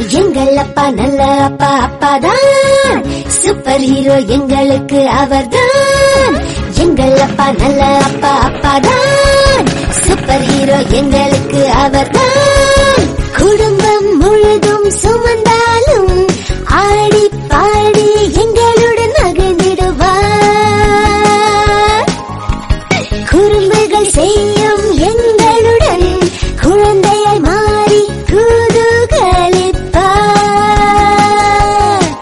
எங்கள் அப்பா நல்ல அப்பா அப்பாதான், சூப்பர் ஹீரோ எங்களுக்கு அவர்தான். எங்கள் அப்பா நல்ல அப்பா அப்பாதான், சூப்பர் ஹீரோ எங்களுக்கு அவர்தான். குடும்பம் முழுதும் சுமந்தாலும் ஆடி பாடி எங்களுடன் மகிழ்ந்திடுவார். குறும்புகள் செய்யும்